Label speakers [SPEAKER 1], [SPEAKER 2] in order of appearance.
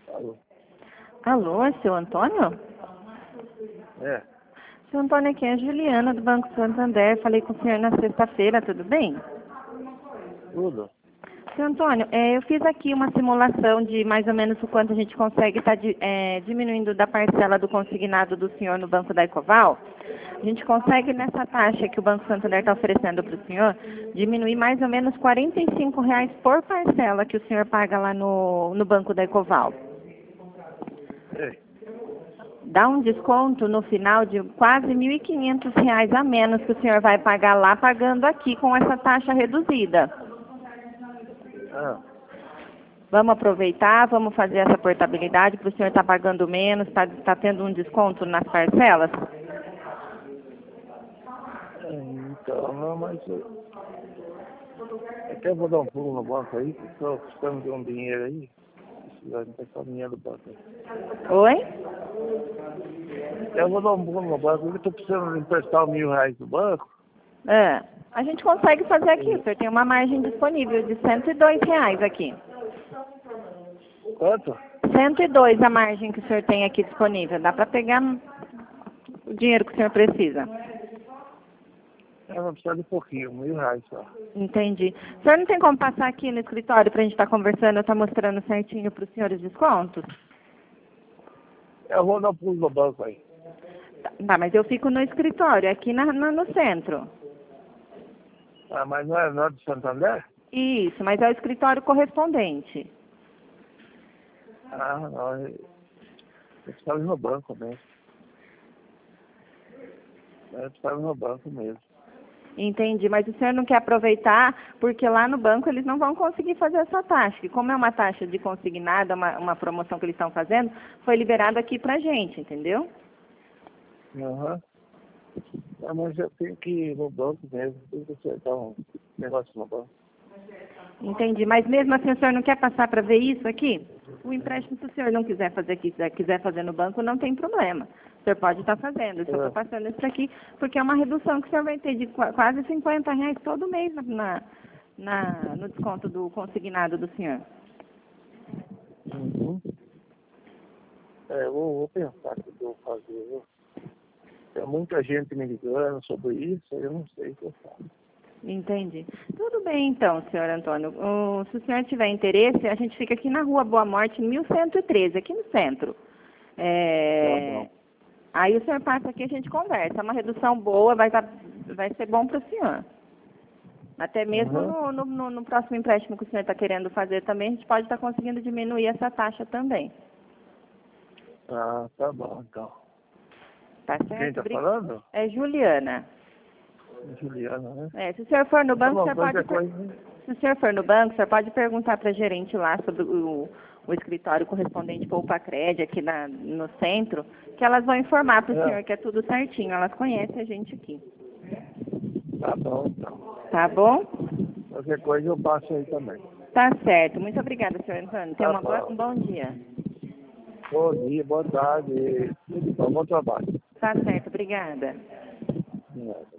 [SPEAKER 1] Alô?
[SPEAKER 2] Alô, é seu Antônio?
[SPEAKER 1] É,
[SPEAKER 2] Seu Antônio, aqui é a Juliana, do Banco Santander. Falei com o senhor na sexta-feira, tudo bem?
[SPEAKER 1] tudo?
[SPEAKER 2] Seu Antônio, eu fiz aqui uma simulação de mais ou menos o quanto a gente consegue estar diminuindo da parcela do consignado do senhor no Banco da Ecoval. A gente consegue, nessa taxa que o Banco Santander está oferecendo para o senhor, diminuir mais ou menos R$ 45 por parcela que o senhor paga lá no Banco da Ecoval.
[SPEAKER 1] Ei,
[SPEAKER 2] Dá um desconto no final de quase R$ 1.500 a menos que o senhor vai pagar lá, pagando aqui com essa taxa reduzida.
[SPEAKER 1] ah,
[SPEAKER 2] Vamos aproveitar, vamos fazer essa portabilidade para o senhor estar pagando menos, tá tendo um desconto nas parcelas?
[SPEAKER 1] então, não, mas eu até vou dar um pulo no banco aí, porque estou precisando de um dinheiro aí. Precisando pegar dinheiro do banco aí.
[SPEAKER 2] Oi?
[SPEAKER 1] Eu vou dar um pulo no banco, porque estou precisando de emprestar R$ 1.000 do banco.
[SPEAKER 2] A gente consegue fazer aqui, o
[SPEAKER 1] E
[SPEAKER 2] senhor tem uma margem disponível de R$ 102 aqui.
[SPEAKER 1] quanto?
[SPEAKER 2] 102 a margem que o senhor tem aqui disponível. Dá para pegar o dinheiro que o senhor precisa.
[SPEAKER 1] Eu vou precisar de pouquinho, R$ 1.000 só.
[SPEAKER 2] Entendi. O senhor não tem como passar aqui no escritório para a gente estar conversando, eu estar mostrando certinho para os senhores descontos?
[SPEAKER 1] Eu vou dar um pulo no banco aí.
[SPEAKER 2] Tá, mas eu fico no escritório, aqui no centro.
[SPEAKER 1] Ah, mas não é de Santander?
[SPEAKER 2] Isso, mas é o escritório correspondente.
[SPEAKER 1] Ah, não, eu precisava ir no banco mesmo. Eu precisava ir no banco mesmo.
[SPEAKER 2] Entendi, mas o senhor não quer aproveitar, porque lá no banco eles não vão conseguir fazer essa taxa. E como é uma taxa de consignado, uma promoção que eles estão fazendo, foi liberado aqui pra gente, entendeu?
[SPEAKER 1] Aham. Ah, mas eu tenho que ir no banco mesmo, tem que acertar um negócio no banco.
[SPEAKER 2] Entendi, mas mesmo assim o senhor não quer passar para ver isso aqui? O empréstimo, se o senhor não quiser fazer aqui, quiser fazer no banco, não tem problema. O senhor pode estar fazendo. Eu só estou passando isso aqui porque é uma redução que o senhor vai ter de quase R$ 50 todo mês no desconto do consignado do senhor.
[SPEAKER 1] Uhum. Eu vou pensar o que eu vou fazer. Viu? Tem muita gente me ligando sobre isso, eu não sei o que eu faço.
[SPEAKER 2] Entendi. Tudo bem então, senhor Antônio. Se o senhor tiver interesse, a gente fica aqui na Rua Boa Morte, 1113, aqui no centro.
[SPEAKER 1] Tá bom.
[SPEAKER 2] Aí o senhor passa aqui e a gente conversa. É uma redução boa, vai ser bom para o senhor. Até mesmo
[SPEAKER 1] Uhum.
[SPEAKER 2] no próximo empréstimo que o senhor está querendo fazer também, a gente pode estar conseguindo diminuir essa taxa também.
[SPEAKER 1] Ah, tá bom, então.
[SPEAKER 2] Tá
[SPEAKER 1] Quem
[SPEAKER 2] certo?
[SPEAKER 1] tá falando?
[SPEAKER 2] É Juliana.
[SPEAKER 1] Juliana, né?
[SPEAKER 2] Se o senhor for no
[SPEAKER 1] Tá
[SPEAKER 2] banco, o
[SPEAKER 1] bom,
[SPEAKER 2] senhor pode...
[SPEAKER 1] qualquer coisa.
[SPEAKER 2] Se o senhor for no banco, o senhor pode perguntar para a gerente lá sobre o escritório correspondente Poupa Crédito aqui no centro, que elas vão informar para o senhor que é tudo certinho. Elas conhecem a gente aqui.
[SPEAKER 1] Tá bom, então.
[SPEAKER 2] Tá bom?
[SPEAKER 1] Qualquer coisa eu passo aí também.
[SPEAKER 2] Tá certo. Muito obrigada, senhor Antônio. Tenha
[SPEAKER 1] Tá bom.
[SPEAKER 2] um bom dia.
[SPEAKER 1] Bom dia, boa tarde. Tudo bom, bom trabalho.
[SPEAKER 2] Tá certo. Obrigada.
[SPEAKER 1] Obrigado.